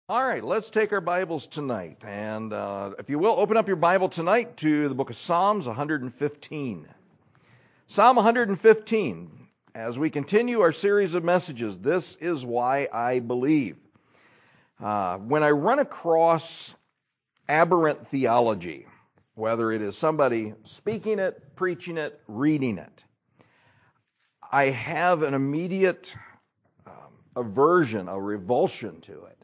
All right, let's take our Bibles tonight. And if you will, open up your Bible tonight to the book of Psalms 115. Psalm 115. As we continue our series of messages, This is Why I Believe. When I run across aberrant theology, whether it is somebody speaking it, preaching it, reading it, I have an immediate aversion, a revulsion to it.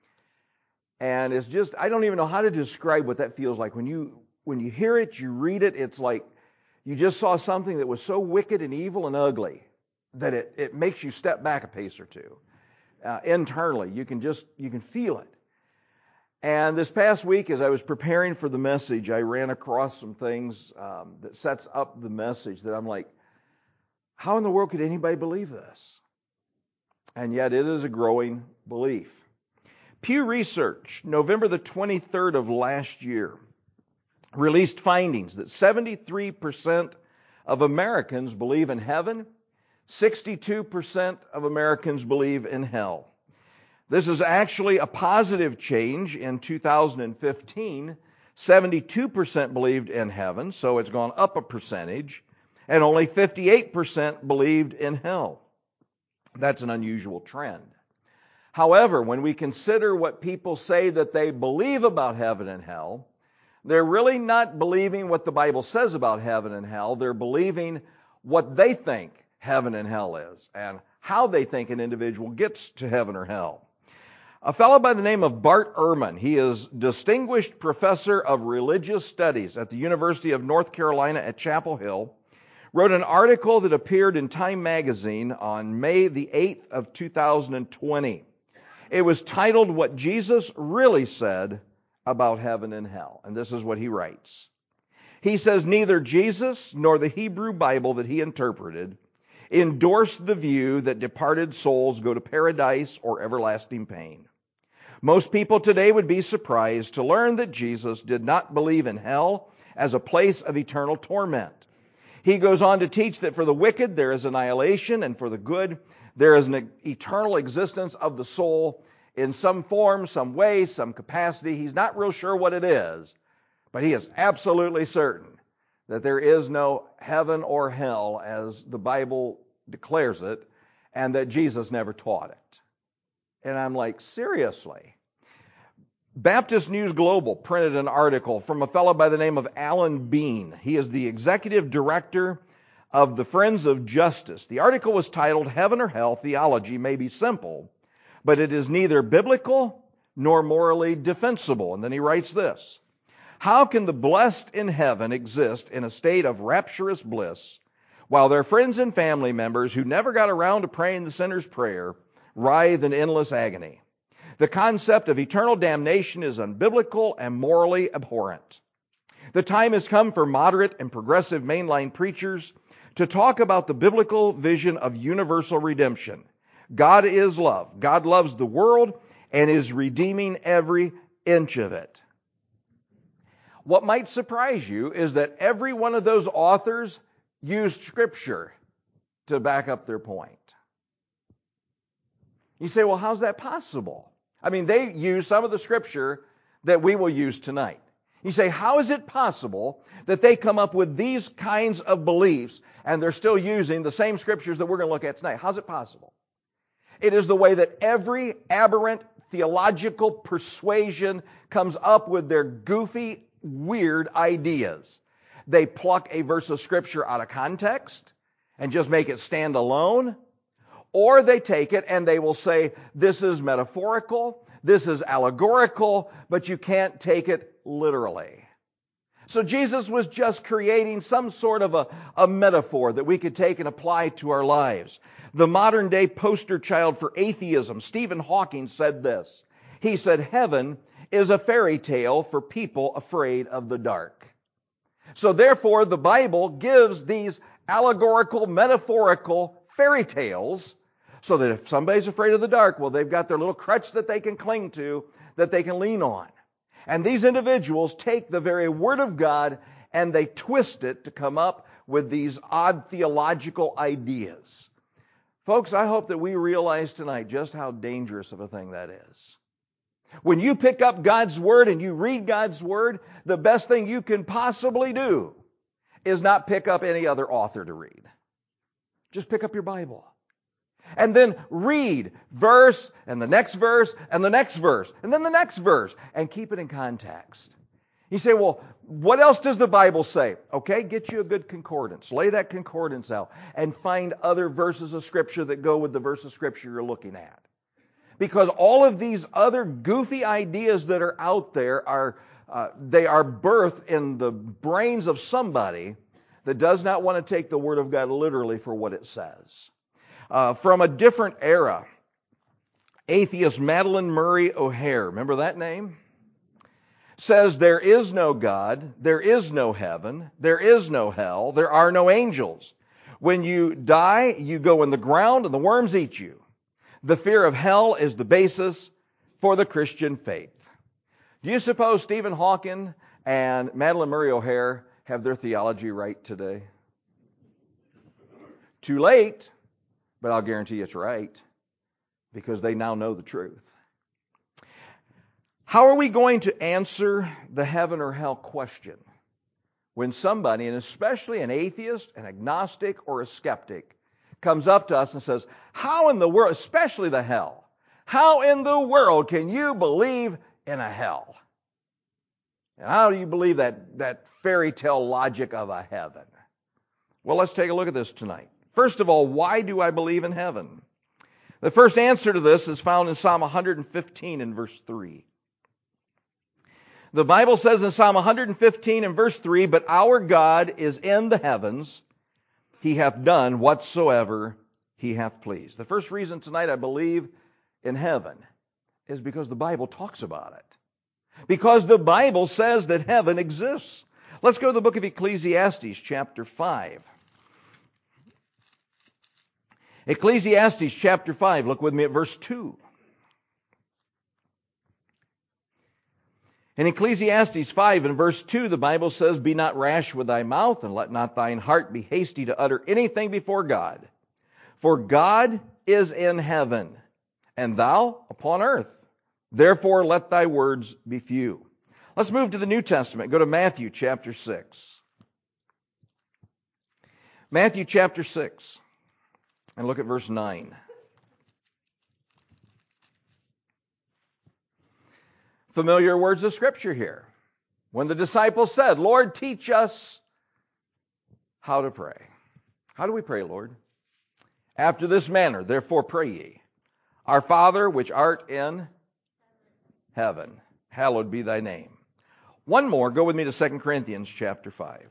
And it's just, I don't even know how to describe what that feels like. When you hear it, you read it, it's like you just saw something that was so wicked and evil and ugly that it makes you step back a pace or two. Internally, you can feel it. And this past week, as I was preparing for the message, I ran across some things that sets up the message that I'm like, how in the world could anybody believe this? And yet it is a growing belief. Pew Research, November the 23rd of last year, released findings that 73% of Americans believe in heaven, 62% of Americans believe in hell. This is actually a positive change. In 2015, 72% believed in heaven, so it's gone up a percentage, and only 58% believed in hell. That's an unusual trend. However, when we consider what people say that they believe about heaven and hell, they're really not believing what the Bible says about heaven and hell. They're believing what they think heaven and hell is and how they think an individual gets to heaven or hell. A fellow by the name of Bart Ehrman, he is Distinguished Professor of Religious Studies at the University of North Carolina at Chapel Hill, wrote an article that appeared in Time magazine on May the 8th of 2020. It was titled, What Jesus Really Said About Heaven and Hell. And this is what he writes. He says, neither Jesus nor the Hebrew Bible that he interpreted endorsed the view that departed souls go to paradise or everlasting pain. Most people today would be surprised to learn that Jesus did not believe in hell as a place of eternal torment. He goes on to teach that for the wicked there is annihilation, and for the good there is an eternal existence of the soul in some form, some way, some capacity. He's not real sure what it is, but he is absolutely certain that there is no heaven or hell as the Bible declares it, and that Jesus never taught it. And I'm like, seriously? Baptist News Global printed an article from a fellow by the name of Alan Bean. He is the executive director of the Friends of Justice. The article was titled, Heaven or Hell Theology May Be Simple, but it is neither biblical nor morally defensible. And then he writes this. How can the blessed in heaven exist in a state of rapturous bliss while their friends and family members who never got around to praying the sinner's prayer writhe in endless agony? The concept of eternal damnation is unbiblical and morally abhorrent. The time has come for moderate and progressive mainline preachers to talk about the biblical vision of universal redemption. God is love. God loves the world and is redeeming every inch of it. What might surprise you is that every one of those authors used Scripture to back up their point. You say, well, how's that possible? I mean, they use some of the Scripture that we will use tonight. You say, how is it possible that they come up with these kinds of beliefs and they're still using the same Scriptures that we're going to look at tonight? How's it possible? It is the way that every aberrant theological persuasion comes up with their goofy, weird ideas. They pluck a verse of Scripture out of context and just make it stand alone. Or they take it and they will say, this is metaphorical, this is allegorical, but you can't take it literally. So Jesus was just creating some sort of a metaphor that we could take and apply to our lives. The modern day poster child for atheism, Stephen Hawking, said this. He said, heaven is a fairy tale for people afraid of the dark. So therefore, the Bible gives these allegorical, metaphorical fairy tales so that if somebody's afraid of the dark, well, they've got their little crutch that they can cling to, that they can lean on. And these individuals take the very Word of God and they twist it to come up with these odd theological ideas. Folks, I hope that we realize tonight just how dangerous of a thing that is. When you pick up God's Word and you read God's Word, the best thing you can possibly do is not pick up any other author to read. Just pick up your Bible. And then read verse, and the next verse, and the next verse, and then the next verse, and keep it in context. You say, well, what else does the Bible say? Okay, get you a good concordance. Lay that concordance out and find other verses of Scripture that go with the verse of Scripture you're looking at. Because all of these other goofy ideas that are out there they are birthed in the brains of somebody that does not want to take the Word of God literally for what it says. From a different era, atheist Madalyn Murray O'Hair, remember that name? Says there is no God, there is no heaven, there is no hell, there are no angels. When you die, you go in the ground and the worms eat you. The fear of hell is the basis for the Christian faith. Do you suppose Stephen Hawking and Madalyn Murray O'Hair have their theology right today? Too late, but I'll guarantee it's right because they now know the truth. How are we going to answer the heaven or hell question when somebody, and especially an atheist, an agnostic, or a skeptic, comes up to us and says, how in the world, especially the hell, how in the world can you believe in a hell? And how do you believe that fairy tale logic of a heaven? Well, let's take a look at this tonight. First of all, why do I believe in heaven? The first answer to this is found in Psalm 115 and verse 3. The Bible says in Psalm 115 and verse 3, but our God is in the heavens. He hath done whatsoever He hath pleased. The first reason tonight I believe in heaven is because the Bible talks about it. Because the Bible says that heaven exists. Let's go to the book of Ecclesiastes, chapter 5. Ecclesiastes, chapter 5. Look with me at verse 2. In Ecclesiastes 5 and verse 2, the Bible says, be not rash with thy mouth, and let not thine heart be hasty to utter anything before God. For God is in heaven, and thou upon earth. Therefore let thy words be few. Let's move to the New Testament. Go to Matthew chapter 6. Matthew chapter 6, and look at verse 9. Familiar words of Scripture here. When the disciples said, Lord, teach us how to pray. How do we pray, Lord? After this manner, therefore pray ye. Our Father, which art in heaven, hallowed be thy name. One more, go with me to 2 Corinthians chapter 5.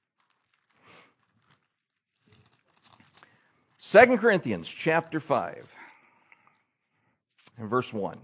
2 Corinthians chapter 5 and verse 1.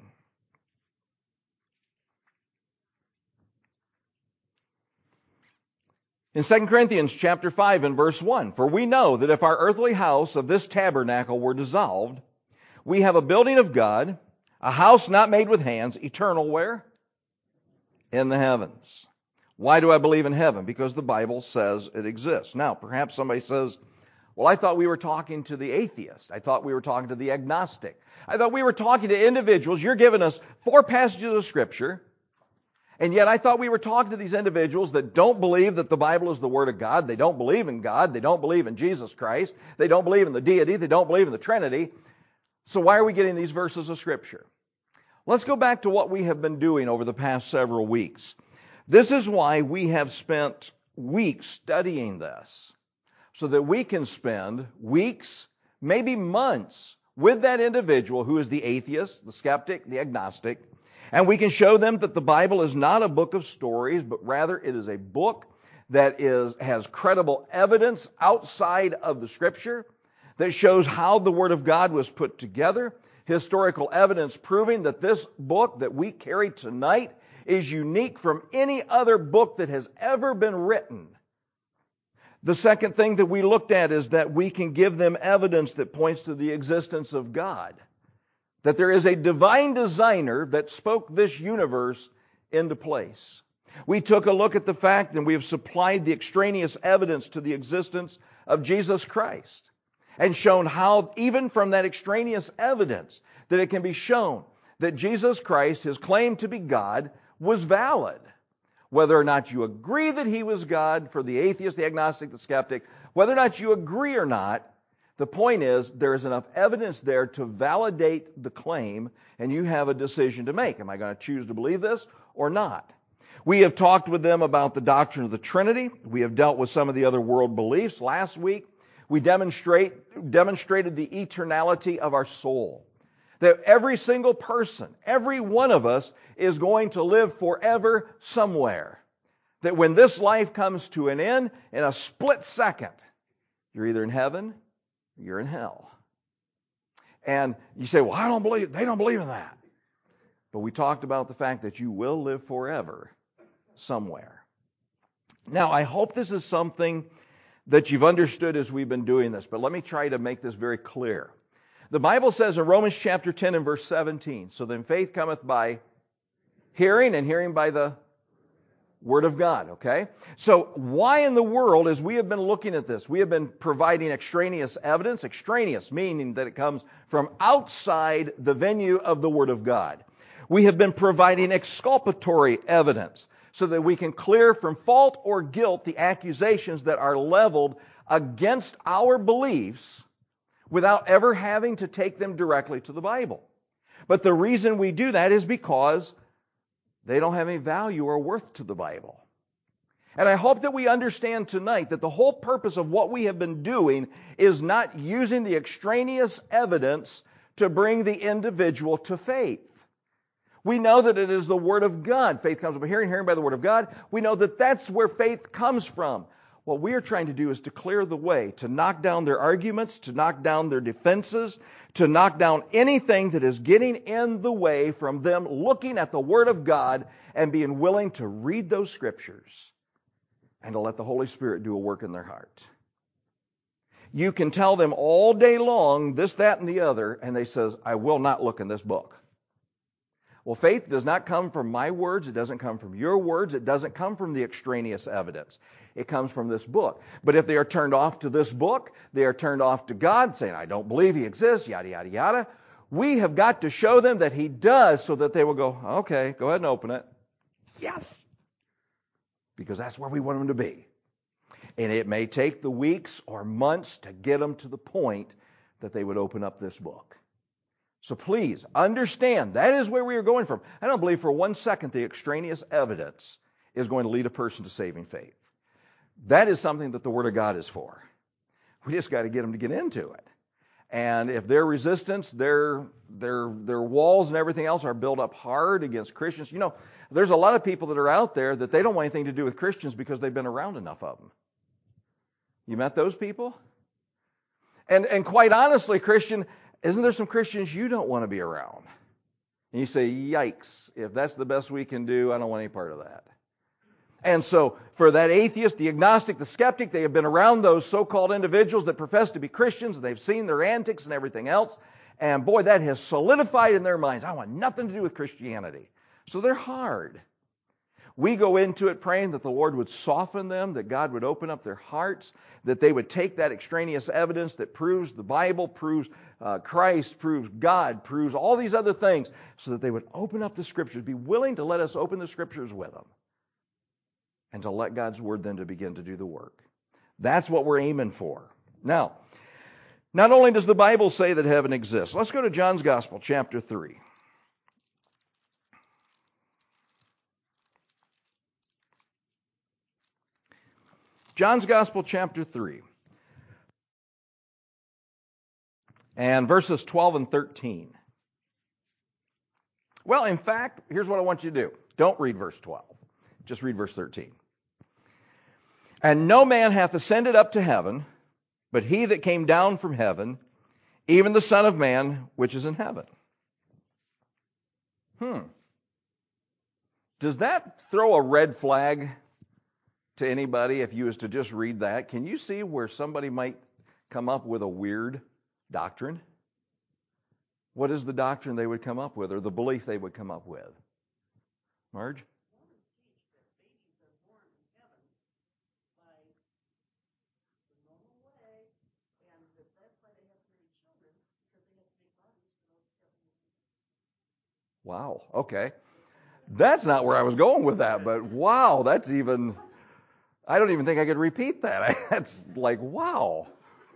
In 2 Corinthians chapter 5 and verse 1, for we know that if our earthly house of this tabernacle were dissolved, we have a building of God, a house not made with hands, eternal where? In the heavens. Why do I believe in heaven? Because the Bible says it exists. Now, perhaps somebody says, well, I thought we were talking to the atheist. I thought we were talking to the agnostic. I thought we were talking to individuals. You're giving us 4 passages of Scripture. And yet I thought we were talking to these individuals that don't believe that the Bible is the Word of God. They don't believe in God. They don't believe in Jesus Christ. They don't believe in the deity. They don't believe in the Trinity. So why are we getting these verses of Scripture? Let's go back to what we have been doing over the past several weeks. This is why we have spent weeks studying this, so that we can spend weeks, maybe months, with that individual who is the atheist, the skeptic, the agnostic, and we can show them that the Bible is not a book of stories, but rather it is a book that has credible evidence outside of the Scripture that shows how the Word of God was put together, historical evidence proving that this book that we carry tonight is unique from any other book that has ever been written. The second thing that we looked at is that we can give them evidence that points to the existence of God. That there is a divine designer that spoke this universe into place. We took a look at the fact, and we have supplied the extraneous evidence to the existence of Jesus Christ, and shown how, even from that extraneous evidence, that it can be shown that Jesus Christ, his claim to be God, was valid. Whether or not you agree that he was God, for the atheist, the agnostic, the skeptic, whether or not you agree or not, the point is there is enough evidence there to validate the claim, and you have a decision to make. Am I going to choose to believe this or not? We have talked with them about the doctrine of the Trinity. We have dealt with some of the other world beliefs. Last week, we demonstrated the eternality of our soul. That every single person, every one of us, is going to live forever somewhere. That when this life comes to an end, in a split second, you're either in heaven or you're in hell. And you say, well, they don't believe in that. But we talked about the fact that you will live forever somewhere. Now, I hope this is something that you've understood as we've been doing this, but let me try to make this very clear. The Bible says in Romans chapter 10 and verse 17, so then faith cometh by hearing, and hearing by the Word of God, okay? So why in the world, as we have been looking at this, we have been providing extraneous evidence, extraneous meaning that it comes from outside the venue of the Word of God. We have been providing exculpatory evidence so that we can clear from fault or guilt the accusations that are leveled against our beliefs without ever having to take them directly to the Bible. But the reason we do that is because they don't have any value or worth to the Bible. And I hope that we understand tonight that the whole purpose of what we have been doing is not using the extraneous evidence to bring the individual to faith. We know that it is the Word of God. Faith comes by hearing, hearing by the Word of God. We know that that's where faith comes from. What we are trying to do is to clear the way, to knock down their arguments, to knock down their defenses, to knock down anything that is getting in the way from them looking at the Word of God and being willing to read those Scriptures and to let the Holy Spirit do a work in their heart. You can tell them all day long this, that, and the other, and they says, I will not look in this book. Well, faith does not come from my words. It doesn't come from your words. It doesn't come from the extraneous evidence. It comes from this book. But if they are turned off to this book, they are turned off to God, saying, I don't believe He exists, yada, yada, yada. We have got to show them that He does so that they will go, okay, go ahead and open it. Yes. Because that's where we want them to be. And it may take the weeks or months to get them to the point that they would open up this book. So please understand that is where we are going from. I don't believe for 1 second the extraneous evidence is going to lead a person to saving faith. That is something that the Word of God is for. We just got to get them to get into it. And if their resistance, their walls and everything else are built up hard against Christians, you know, there's a lot of people that are out there that they don't want anything to do with Christians because they've been around enough of them. You met those people? And quite honestly, Christian, isn't there some Christians you don't want to be around? And you say, yikes, if that's the best we can do, I don't want any part of that. And so for that atheist, the agnostic, the skeptic, they have been around those so-called individuals that profess to be Christians, and they've seen their antics and everything else. And boy, that has solidified in their minds, I want nothing to do with Christianity. So they're hard. We go into it praying that the Lord would soften them, that God would open up their hearts, that they would take that extraneous evidence that proves the Bible, proves Christ, proves God, proves all these other things, so that they would open up the Scriptures, be willing to let us open the Scriptures with them, and to let God's Word then to begin to do the work. That's what we're aiming for. Now, not only does the Bible say that heaven exists, let's go to John's Gospel, chapter 3. John's Gospel, chapter 3, and verses 12 and 13. Well, in fact, here's what I want you to do. Don't read verse 12. Just read verse 13. And no man hath ascended up to heaven, but he that came down from heaven, even the Son of Man, which is in heaven. Does that throw a red flag to anybody if you was to just read that? Can you see where somebody might come up with a weird doctrine? What is the doctrine they would come up with, or the belief they would come up with? Marge? Wow, okay. That's not where I was going with that, but wow, that's even, I don't even think I could repeat that. That's like, wow.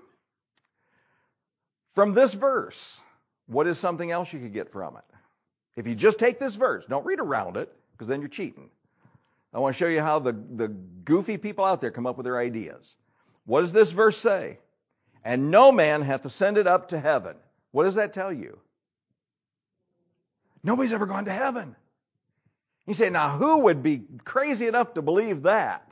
From this verse, what is something else you could get from it? If you just take this verse, don't read around it, because then you're cheating. I want to show you how the goofy people out there come up with their ideas. What does this verse say? And no man hath ascended up to heaven. What does that tell you? Nobody's ever gone to heaven. You say, now who would be crazy enough to believe that?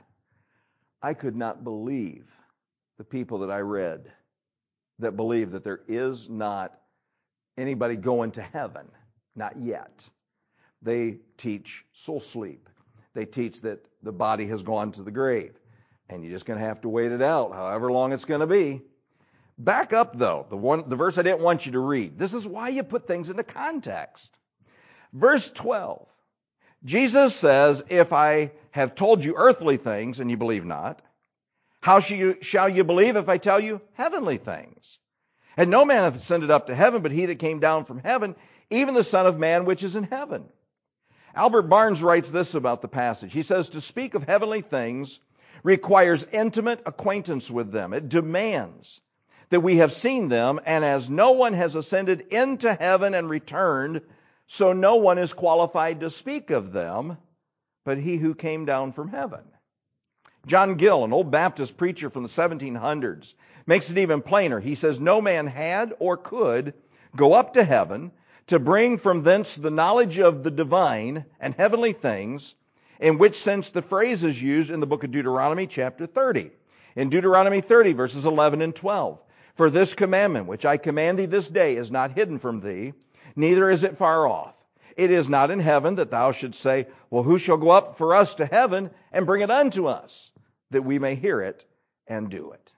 I could not believe the people that I read that believe that there is not anybody going to heaven. Not yet. They teach soul sleep. They teach that the body has gone to the grave. And you're just going to have to wait it out, however long it's going to be. Back up, though, the verse I didn't want you to read. This is why you put things into context. Verse 12. Jesus says, if I have told you earthly things and you believe not, how shall you believe if I tell you heavenly things? And no man hath ascended up to heaven, but he that came down from heaven, even the Son of Man which is in heaven. Albert Barnes writes this about the passage. He says, to speak of heavenly things requires intimate acquaintance with them. It demands that we have seen them, and as no one has ascended into heaven and returned, so no one is qualified to speak of them, but he who came down from heaven. John Gill, an old Baptist preacher from the 1700s, makes it even plainer. He says, no man had or could go up to heaven to bring from thence the knowledge of the divine and heavenly things, in which sense the phrase is used in the book of Deuteronomy chapter 30. In Deuteronomy 30, verses 11 and 12. For this commandment which I command thee this day is not hidden from thee, neither is it far off. It is not in heaven that thou shouldst say, well, who shall go up for us to heaven and bring it unto us, that we may hear it and do it.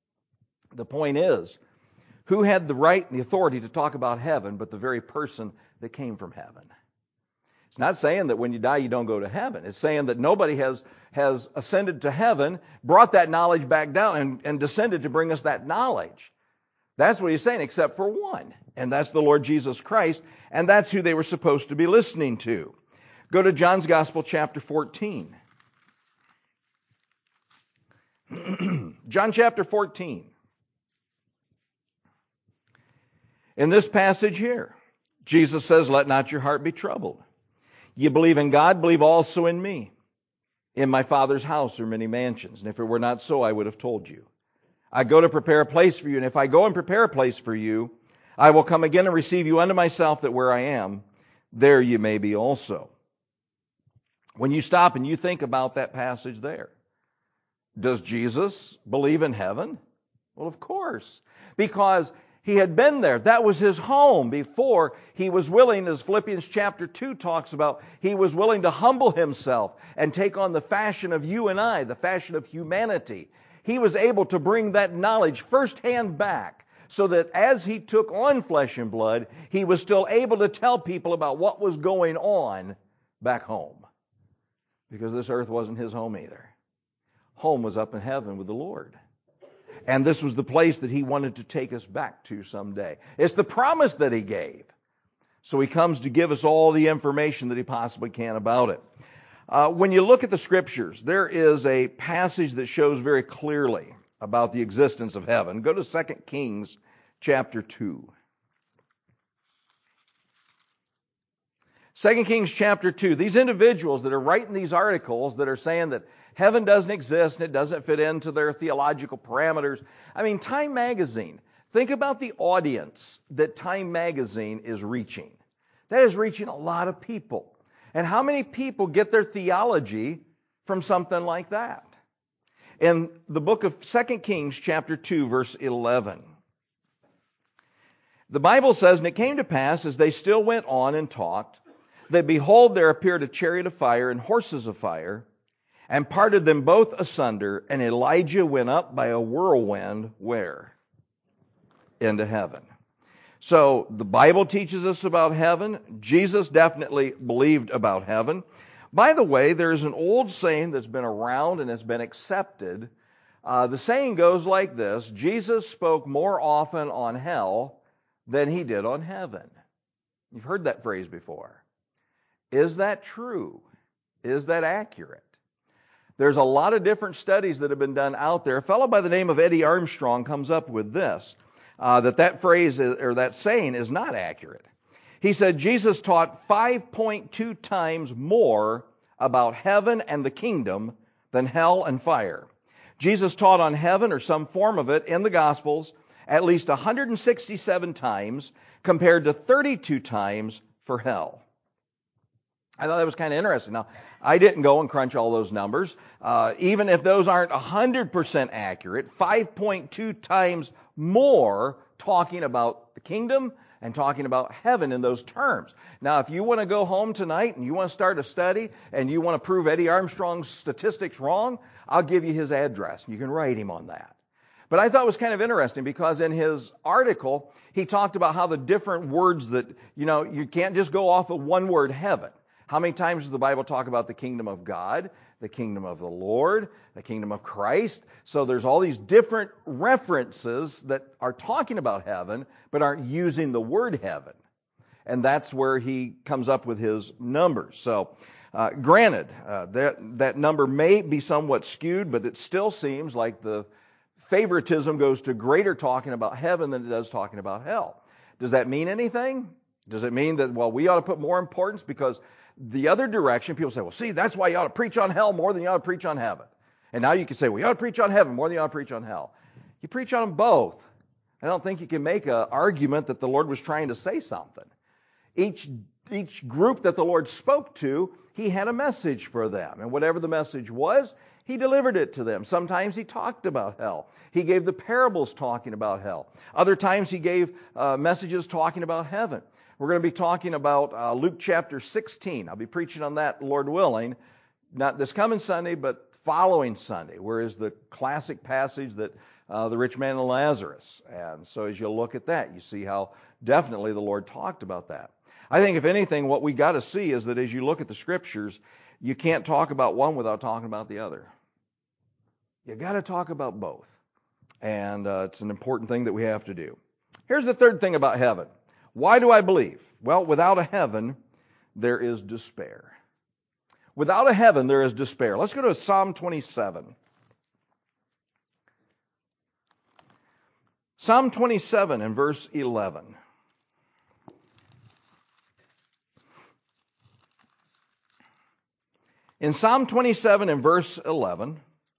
The point is, who had the right and the authority to talk about heaven but the very person that came from heaven? It's not saying that when you die you don't go to heaven. It's saying that nobody has ascended to heaven, brought that knowledge back down, and descended to bring us that knowledge. That's what he's saying, except for one, and that's the Lord Jesus Christ, and that's who they were supposed to be listening to. Go to John's Gospel, chapter 14. John chapter 14. In this passage here, Jesus says, let not your heart be troubled. You believe in God, believe also in me. In my Father's house are many mansions, and if it were not so, I would have told you. I go to prepare a place for you, and if I go and prepare a place for you, I will come again and receive you unto myself, that where I am, there you may be also. When you stop and you think about that passage there, does Jesus believe in heaven? Well, of course, because he had been there. That was his home before he was willing, as Philippians chapter 2 talks about, he was willing to humble himself and take on the fashion of you and I, the fashion of humanity. He was able to bring that knowledge firsthand back so that as he took on flesh and blood, he was still able to tell people about what was going on back home. Because this earth wasn't his home either. Home was up in heaven with the Lord. And this was the place that he wanted to take us back to someday. It's the promise that he gave. So he comes to give us all the information that he possibly can about it. When you look at the Scriptures, there is a passage that shows very clearly about the existence of heaven. Go to 2 Kings chapter 2. 2 Kings chapter 2. These individuals that are writing these articles that are saying that heaven doesn't exist and it doesn't fit into their theological parameters. I mean, Time Magazine. Think about the audience that Time Magazine is reaching. That is reaching a lot of people. And how many people get their theology from something like that? In the book of 2 Kings chapter 2, verse 11. The Bible says, and it came to pass, as they still went on and talked, that behold, there appeared a chariot of fire and horses of fire, and parted them both asunder, and Elijah went up by a whirlwind, where? Into heaven. So the Bible teaches us about heaven. Jesus definitely believed about heaven. By the way, there's an old saying that's been around and has been accepted. The saying goes like this: Jesus spoke more often on hell than he did on heaven. You've heard that phrase before. Is that true? Is that accurate? There's a lot of different studies that have been done out there. A fellow by the name of Eddie Armstrong comes up with this, that phrase or that saying is not accurate. He said Jesus taught 5.2 times more about heaven and the kingdom than hell and fire. Jesus taught on heaven or some form of it in the Gospels at least 167 times compared to 32 times for hell. I thought that was kind of interesting. Now, I didn't go and crunch all those numbers. Even if those aren't 100% accurate, 5.2 times more talking about the kingdom and talking about heaven in those terms. Now, if you want to go home tonight and you want to start a study and you want to prove Eddie Armstrong's statistics wrong, I'll give you his address. You can write him on that. But I thought it was kind of interesting because in his article, he talked about how the different words that, you can't just go off of one word, heaven. How many times does the Bible talk about the kingdom of God, the kingdom of the Lord, the kingdom of Christ? So there's all these different references that are talking about heaven, but aren't using the word heaven. And that's where he comes up with his numbers. So, granted, that number may be somewhat skewed, but it still seems like the favoritism goes to greater talking about heaven than it does talking about hell. Does that mean anything? Does it mean that, we ought to put more importance? Because the other direction, people say, see, that's why you ought to preach on hell more than you ought to preach on heaven. And now you can say, you ought to preach on heaven more than you ought to preach on hell. You preach on them both. I don't think you can make an argument that the Lord was trying to say something. Each group that the Lord spoke to, He had a message for them. And whatever the message was, He delivered it to them. Sometimes He talked about hell. He gave the parables talking about hell. Other times He gave messages talking about heaven. We're going to be talking about Luke chapter 16. I'll be preaching on that, Lord willing, not this coming Sunday, but following Sunday, where is the classic passage that the rich man and Lazarus. And so as you look at that, you see how definitely the Lord talked about that. I think, if anything, what we got to see is that as you look at the Scriptures, you can't talk about one without talking about the other. You got to talk about both. And it's an important thing that we have to do. Here's the third thing about heaven. Why do I believe? Well, without a heaven, there is despair. Without a heaven, there is despair. Let's go to Psalm 27. Psalm 27 and verse 11. In Psalm 27 and verse 11,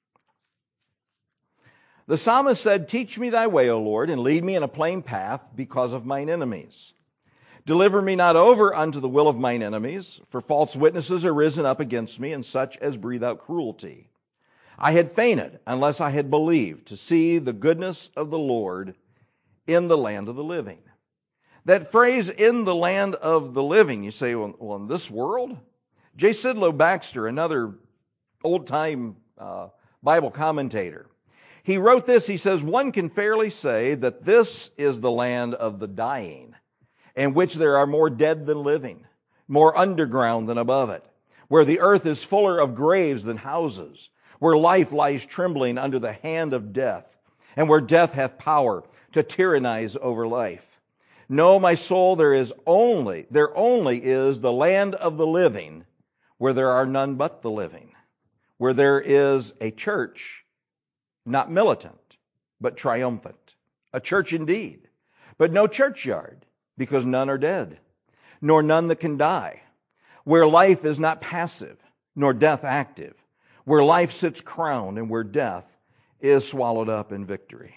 the psalmist said, "Teach me thy way, O Lord, and lead me in a plain path because of mine enemies. Deliver me not over unto the will of mine enemies, for false witnesses are risen up against me, and such as breathe out cruelty. I had fainted unless I had believed to see the goodness of the Lord in the land of the living." That phrase, in the land of the living, you say, well, in this world? J. Sidlow Baxter, another old-time Bible commentator, he wrote this. He says, "One can fairly say that this is the land of the dying, in which there are more dead than living, more underground than above it, where the earth is fuller of graves than houses, where life lies trembling under the hand of death, and where death hath power to tyrannize over life. No, my soul, there only is the land of the living, where there are none but the living, where there is a church, not militant, but triumphant, a church indeed, but no churchyard, because none are dead, nor none that can die, where life is not passive, nor death active, where life sits crowned, and where death is swallowed up in victory."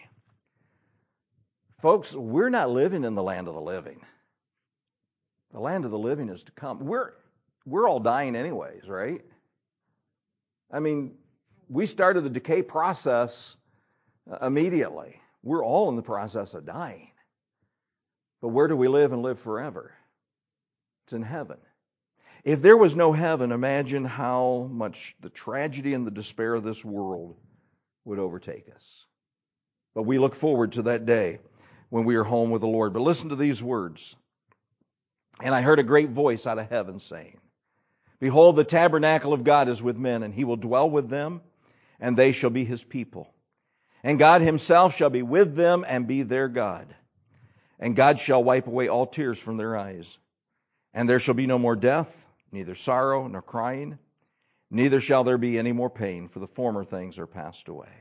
Folks, we're not living in the land of the living. The land of the living is to come. We're all dying anyways, right? I mean, we started the decay process immediately. We're all in the process of dying. But where do we live and live forever? It's in heaven. If there was no heaven, imagine how much the tragedy and the despair of this world would overtake us. But we look forward to that day when we are home with the Lord. But listen to these words. "And I heard a great voice out of heaven saying, Behold, the tabernacle of God is with men, and He will dwell with them, and they shall be His people. And God Himself shall be with them and be their God. And God shall wipe away all tears from their eyes. And there shall be no more death, neither sorrow nor crying, neither shall there be any more pain, for the former things are passed away.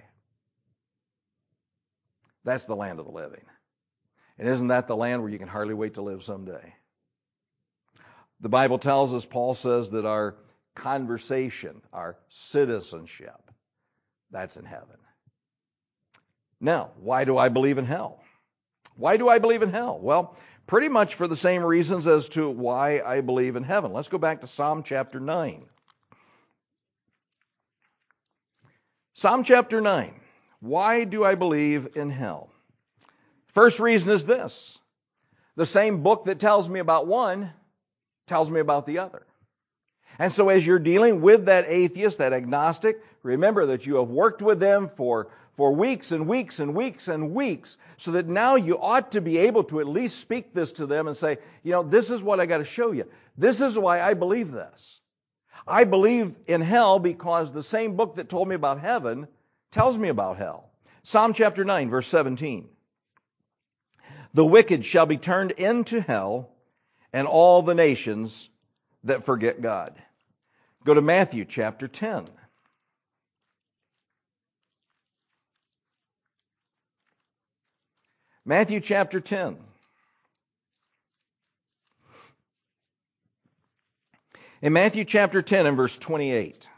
That's the land of the living. And isn't that the land where you can hardly wait to live someday? The Bible tells us, Paul says, that our conversation, our citizenship, that's in heaven. Now, why do I believe in hell? Why do I believe in hell? Well, pretty much for the same reasons as to why I believe in heaven. Let's go back to Psalm chapter 9. Psalm chapter 9. Why do I believe in hell? First reason is this. The same book that tells me about one tells me about the other. And so as you're dealing with that atheist, that agnostic, remember that you have worked with them for weeks and weeks and weeks and weeks, so that now you ought to be able to at least speak this to them and say, this is what I got to show you. This is why I believe this. I believe in hell because the same book that told me about heaven tells me about hell. Psalm chapter 9, verse 17. The wicked shall be turned into hell, and all the nations that forget God. Go to Matthew chapter 10. Matthew chapter 10. In Matthew chapter 10 and verse 28.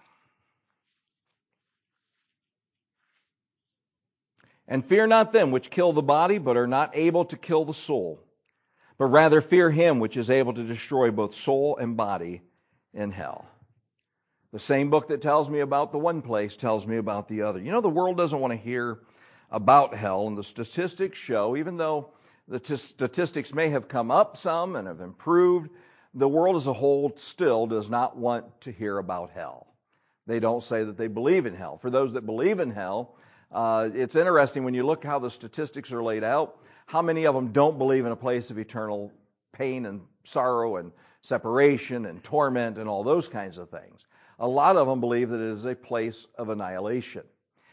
And fear not them which kill the body, but are not able to kill the soul, but rather fear him which is able to destroy both soul and body in hell. The same book that tells me about the one place tells me about the other. The world doesn't want to hear about hell, and the statistics show, even though the statistics may have come up some and have improved, the world as a whole still does not want to hear about hell. They don't say that they believe in hell. For those that believe in hell, it's interesting when you look how the statistics are laid out, how many of them don't believe in a place of eternal pain and sorrow and separation and torment and all those kinds of things. A lot of them believe that it is a place of annihilation.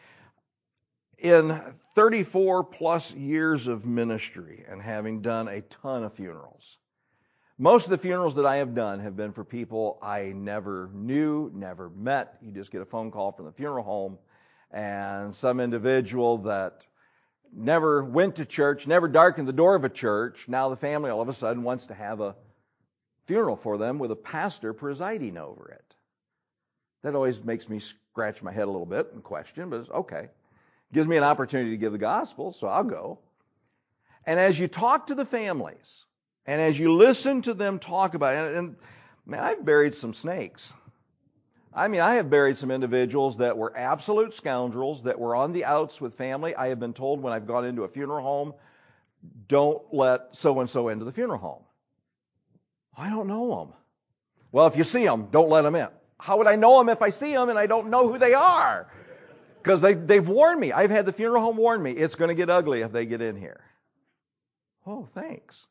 In 34 plus years of ministry and having done a ton of funerals, most of the funerals that I have done have been for people I never knew, never met. You just get a phone call from the funeral home, and some individual that never went to church, never darkened the door of a church, now the family all of a sudden wants to have a funeral for them with a pastor presiding over it. That always makes me scratch my head a little bit and question, but it's okay. Gives me an opportunity to give the gospel, so I'll go. And as you talk to the families, and as you listen to them talk about it, and man, I've buried some snakes. I have buried some individuals that were absolute scoundrels, that were on the outs with family. I have been told when I've gone into a funeral home, don't let so-and-so into the funeral home. I don't know them. Well, if you see them, don't let them in. How would I know them if I see them and I don't know who they are? Because they've warned me. I've had the funeral home warn me, it's going to get ugly if they get in here. Oh, thanks.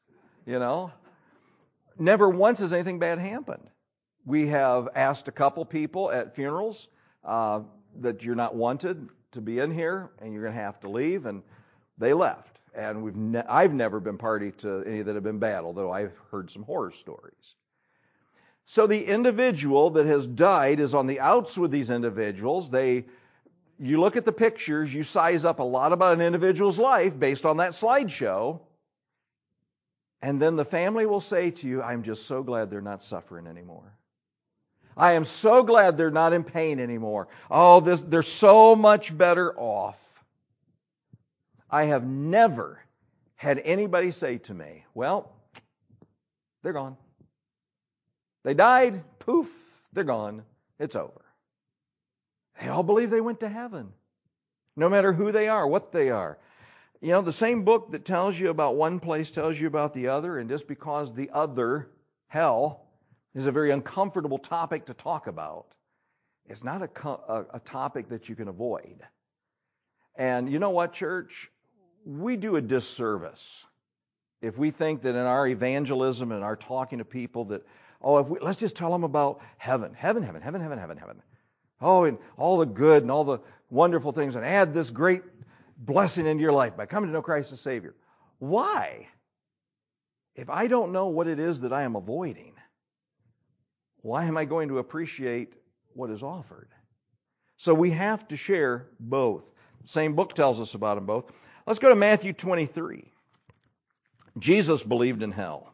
Never once has anything bad happened. We have asked a couple people at funerals that you're not wanted to be in here and you're going to have to leave, and they left. And I've never been party to any that have been bad, although I've heard some horror stories. So the individual that has died is on the outs with these individuals. You look at the pictures, you size up a lot about an individual's life based on that slideshow, and then the family will say to you, I'm just so glad they're not suffering anymore. I am so glad they're not in pain anymore. Oh, they're so much better off. I have never had anybody say to me, well, they're gone. They died, poof, they're gone. It's over. They all believe they went to heaven, no matter who they are, what they are. The same book that tells you about one place tells you about the other, and just because the other, hell, is a very uncomfortable topic to talk about, it's not a topic that you can avoid. And you know what, church? We do a disservice if we think that in our evangelism and our talking to people that, let's just tell them about heaven. Heaven. Oh, and all the good and all the wonderful things, and add this great blessing into your life by coming to know Christ as Savior. Why? If I don't know what it is that I am avoiding, why am I going to appreciate what is offered? So we have to share both. The same book tells us about them both. Let's go to Matthew 23. Jesus believed in hell.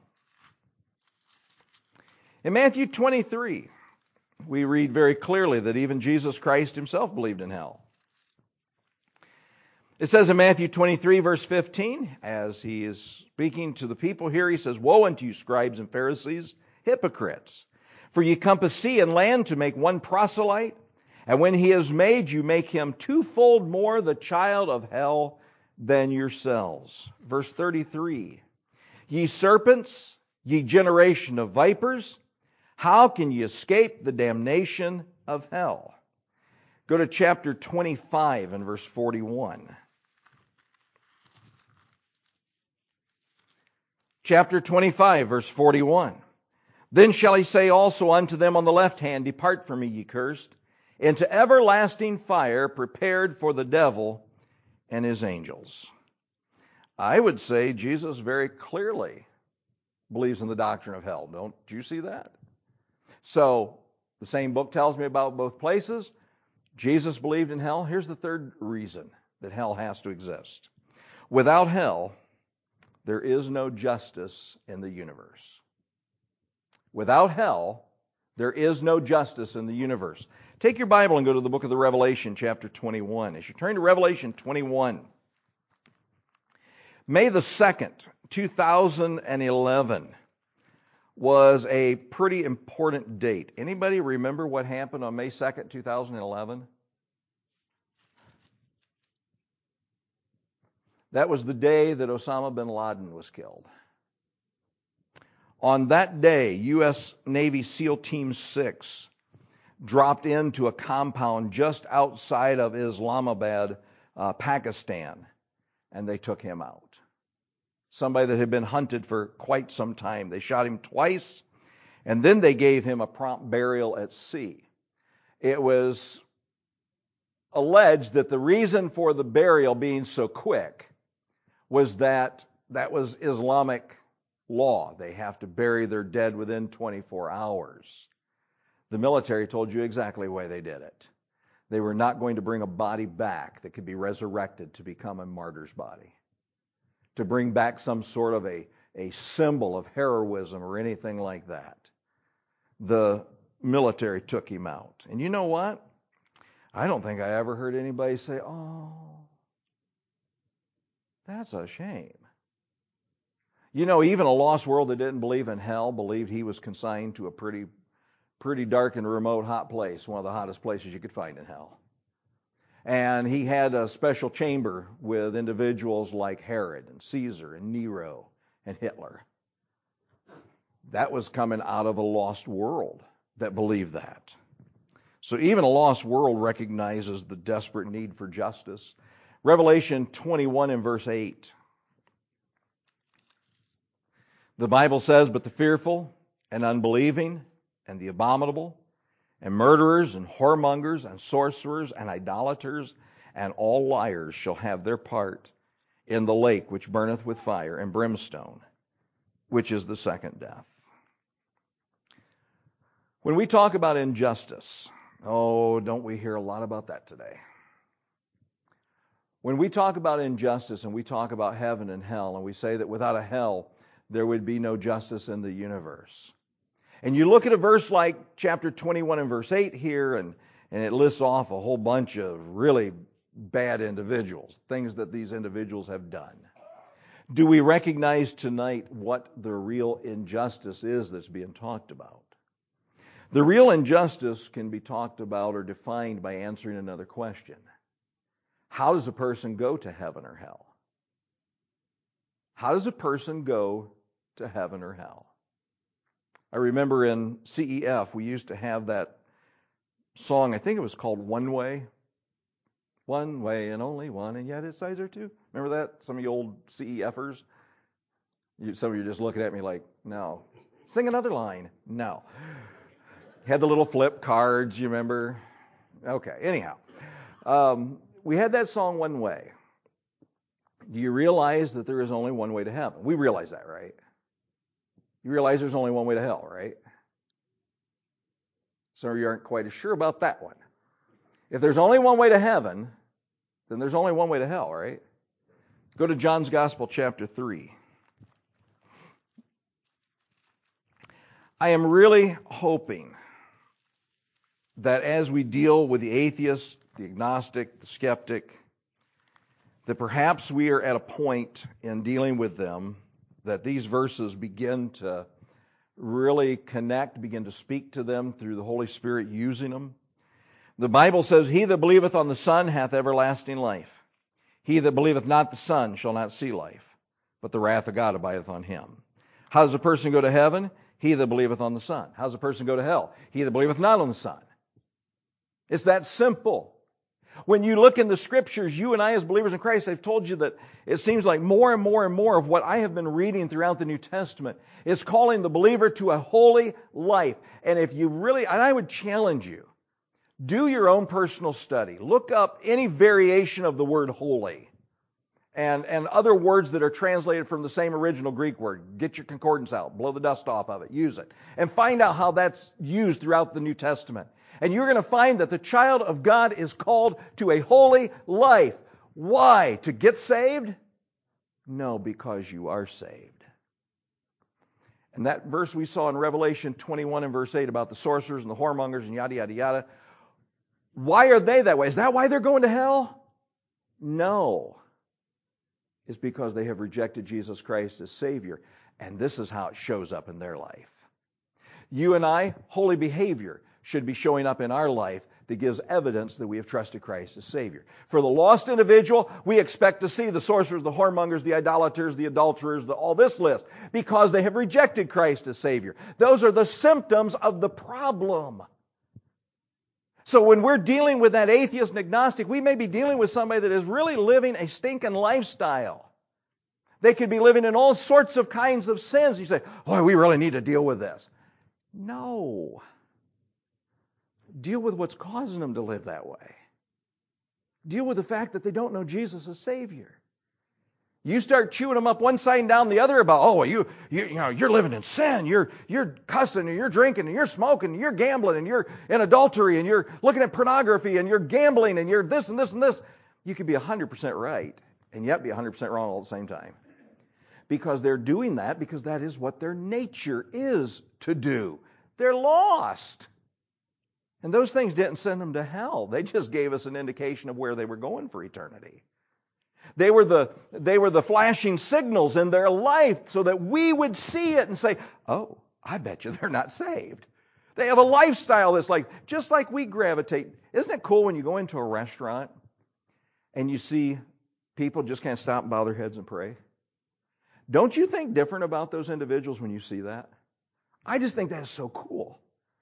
In Matthew 23, we read very clearly that even Jesus Christ himself believed in hell. It says in Matthew 23, verse 15, as he is speaking to the people here, he says, "Woe unto you, scribes and Pharisees, hypocrites! For ye compass sea and land to make one proselyte, and when he is made, you make him twofold more the child of hell than yourselves." Verse 33, "Ye serpents, ye generation of vipers, how can ye escape the damnation of hell?" Go to chapter 25 and verse 41. Chapter 25, verse 41. "Then shall he say also unto them on the left hand, Depart from me, ye cursed, into everlasting fire prepared for the devil and his angels." I would say Jesus very clearly believes in the doctrine of hell. Don't you see that? So, the same book tells me about both places. Jesus believed in hell. Here's the third reason that hell has to exist. Without hell, there is no justice in the universe. Without hell, there is no justice in the universe. Take your Bible and go to the book of the Revelation, chapter 21. As you turn to Revelation 21, May the 2nd, 2011 was a pretty important date. Anybody remember what happened on May 2nd, 2011? That was the day that Osama bin Laden was killed. On that day, U.S. Navy SEAL Team 6 dropped into a compound just outside of Islamabad, Pakistan, and they took him out. Somebody that had been hunted for quite some time. They shot him twice, and then they gave him a prompt burial at sea. It was alleged that the reason for the burial being so quick was that was Islamic law. They have to bury their dead within 24 hours. The military told you exactly why they did it. They were not going to bring a body back that could be resurrected to become a martyr's body, to bring back some sort of a symbol of heroism or anything like that. The military took him out. And you know what? I don't think I ever heard anybody say, "Oh, that's a shame." You know, even a lost world that didn't believe in hell believed he was consigned to a pretty dark and remote hot place, one of the hottest places you could find in hell. And he had a special chamber with individuals like Herod and Caesar and Nero and Hitler. That was coming out of a lost world that believed that. So even a lost world recognizes the desperate need for justice. Revelation 21 and verse 8. The Bible says, "But the fearful and unbelieving and the abominable and murderers and whoremongers and sorcerers and idolaters and all liars shall have their part in the lake which burneth with fire and brimstone, which is the second death." When we talk about injustice, oh, don't we hear a lot about that today? When we talk about injustice and we talk about heaven and hell, and we say that without a hell, there would be no justice in the universe. And you look at a verse like chapter 21 and verse 8 here, and it lists off a whole bunch of really bad individuals, things that these individuals have done. Do we recognize tonight what the real injustice is that's being talked about? The real injustice can be talked about or defined by answering another question. How does a person go to heaven or hell? How does a person go to heaven or hell? I remember in CEF, we used to have that song, I think it was called One Way. One way and only one, and yet its sides are two. Remember that? Some of you old CEFers? Some of you are just looking at me like, no. Sing another line. No. Had the little flip cards, you remember? Okay, anyhow. We had that song One Way. Do you realize that there is only one way to heaven? We realize that, right? You realize there's only one way to hell, right? Some of you aren't quite as sure about that one. If there's only one way to heaven, then there's only one way to hell, right? Go to John's Gospel, chapter 3. I am really hoping that as we deal with the atheist, the agnostic, the skeptic, that perhaps we are at a point in dealing with them that these verses begin to really connect, begin to speak to them through the Holy Spirit using them. The Bible says, "He that believeth on the Son hath everlasting life. He that believeth not the Son shall not see life, but the wrath of God abideth on him." How does a person go to heaven? He that believeth on the Son. How does a person go to hell? He that believeth not on the Son. It's that simple. When you look in the Scriptures, you and I as believers in Christ, I've told you that it seems like more and more and more of what I have been reading throughout the New Testament is calling the believer to a holy life. And if you really, and I would challenge you, do your own personal study. Look up any variation of the word holy and other words that are translated from the same original Greek word. Get your concordance out, blow the dust off of it, use it, and find out how that's used throughout the New Testament. And you're going to find that the child of God is called to a holy life. Why? To get saved? No, because you are saved. And that verse we saw in Revelation 21 and verse 8 about the sorcerers and the whoremongers and yada, yada, yada. Why are they that way? Is that why they're going to hell? No. It's because they have rejected Jesus Christ as Savior. And this is how it shows up in their life. You and I, holy behavior should be showing up in our life that gives evidence that we have trusted Christ as Savior. For the lost individual, we expect to see the sorcerers, the whoremongers, the idolaters, the adulterers, all this list, because they have rejected Christ as Savior. Those are the symptoms of the problem. So when we're dealing with that atheist and agnostic, we may be dealing with somebody that is really living a stinking lifestyle. They could be living in all sorts of kinds of sins. You say, "Boy, we really need to deal with this." No. Deal with what's causing them to live that way. Deal with the fact that they don't know Jesus as Savior. You start chewing them up one side and down the other about, "Oh, you know, you're living in sin. You're cussing and you're drinking and you're smoking and you're gambling and you're in adultery and you're looking at pornography and you're gambling and you're this and this and this." You could be 100% right and yet be 100% wrong all at the same time. Because they're doing that because that is what their nature is to do. They're lost. And those things didn't send them to hell. They just gave us an indication of where they were going for eternity. They were the flashing signals in their life so that we would see it and say, "Oh, I bet you they're not saved." They have a lifestyle that's just like we gravitate. Isn't it cool when you go into a restaurant and you see people just kind of stop and bow their heads and pray? Don't you think different about those individuals when you see that? I just think that is so cool.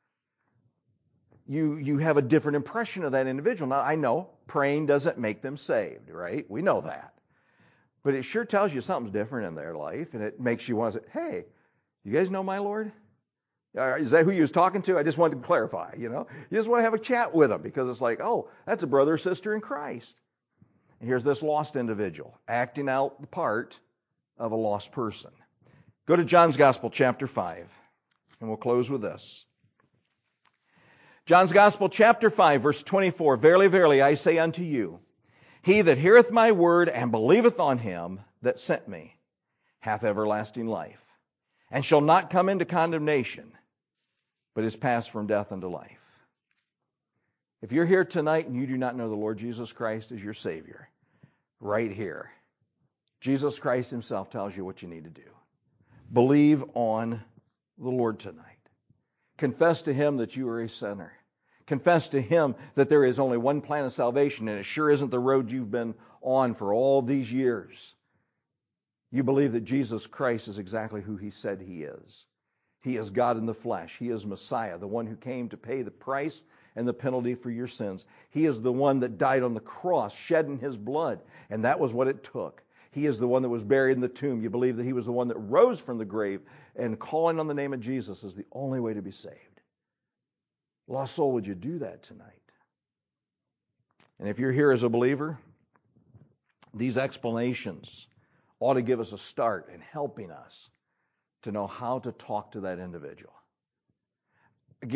You have a different impression of that individual. Now, I know praying doesn't make them saved, right? We know that. But it sure tells you something's different in their life, and it makes you want to say, "Hey, you guys know my Lord? Is that who you was talking to?" I just wanted to clarify, You just want to have a chat with them because it's like, "Oh, that's a brother or sister in Christ." And here's this lost individual acting out the part of a lost person. Go to John's Gospel, chapter 5, and we'll close with this. John's Gospel, chapter 5, verse 24. "Verily, verily, I say unto you, he that heareth my word and believeth on him that sent me hath everlasting life, and shall not come into condemnation, but is passed from death unto life." If you're here tonight and you do not know the Lord Jesus Christ as your Savior, right here, Jesus Christ himself tells you what you need to do. Believe on the Lord tonight. Confess to him that you are a sinner. Confess to him that there is only one plan of salvation, and it sure isn't the road you've been on for all these years. You believe that Jesus Christ is exactly who he said he is. He is God in the flesh. He is Messiah, the one who came to pay the price and the penalty for your sins. He is the one that died on the cross, shedding his blood, and that was what it took. He is the one that was buried in the tomb. You believe that he was the one that rose from the grave, and calling on the name of Jesus is the only way to be saved. Lost soul, would you do that tonight? And if you're here as a believer, these explanations ought to give us a start in helping us to know how to talk to that individual. Again,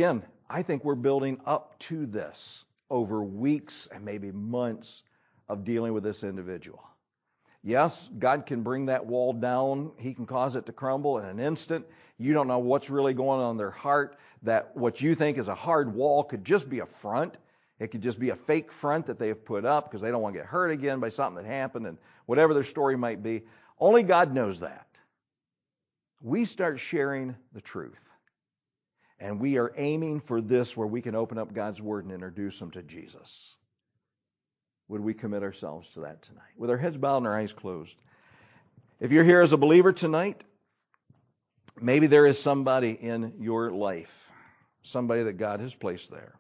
I think we're building up to this over weeks and maybe months of dealing with this individual. Yes, God can bring that wall down. He can cause it to crumble in an instant. You don't know what's really going on in their heart. That what you think is a hard wall could just be a front. It could just be a fake front that they have put up because they don't want to get hurt again by something that happened, and whatever their story might be. Only God knows that. We start sharing the truth. And we are aiming for this where we can open up God's Word and introduce them to Jesus. Would we commit ourselves to that tonight? With our heads bowed and our eyes closed. If you're here as a believer tonight, maybe there is somebody in your life, somebody that God has placed there.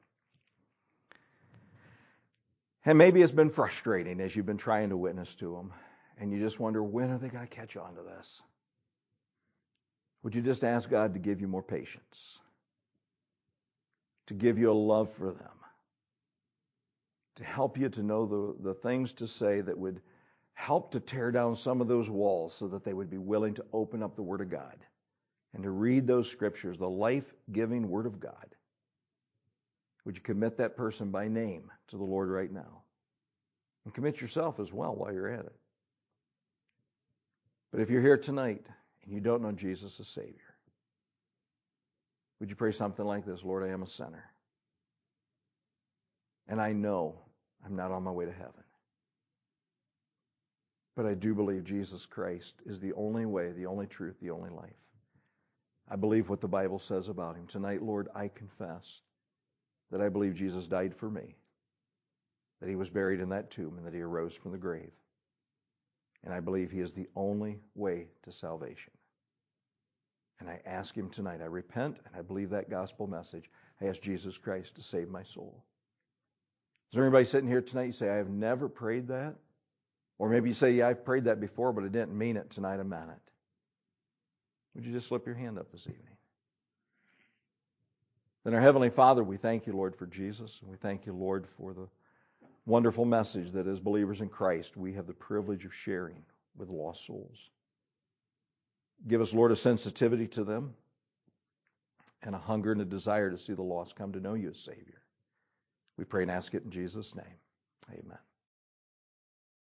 And maybe it's been frustrating as you've been trying to witness to them. And you just wonder, when are they going to catch on to this? Would you just ask God to give you more patience? To give you a love for them? To help you to know the things to say that would help to tear down some of those walls so that they would be willing to open up the Word of God and to read those scriptures, the life-giving Word of God. Would you commit that person by name to the Lord right now? And commit yourself as well while you're at it. But if you're here tonight and you don't know Jesus as Savior, would you pray something like this? Lord, I am a sinner. And I know I'm not on my way to heaven. But I do believe Jesus Christ is the only way, the only truth, the only life. I believe what the Bible says about Him. Tonight, Lord, I confess that I believe Jesus died for me, that He was buried in that tomb, and that He arose from the grave. And I believe He is the only way to salvation. And I ask Him tonight, I repent, and I believe that gospel message. I ask Jesus Christ to save my soul. Is there anybody sitting here tonight, you say, I have never prayed that? Or maybe you say, yeah, I've prayed that before, but I didn't mean it. Tonight I meant it. Would you just slip your hand up this evening? Then our Heavenly Father, we thank you, Lord, for Jesus. And we thank you, Lord, for the wonderful message that as believers in Christ, we have the privilege of sharing with lost souls. Give us, Lord, a sensitivity to them and a hunger and a desire to see the lost come to know you as Savior. We pray and ask it in Jesus' name. Amen.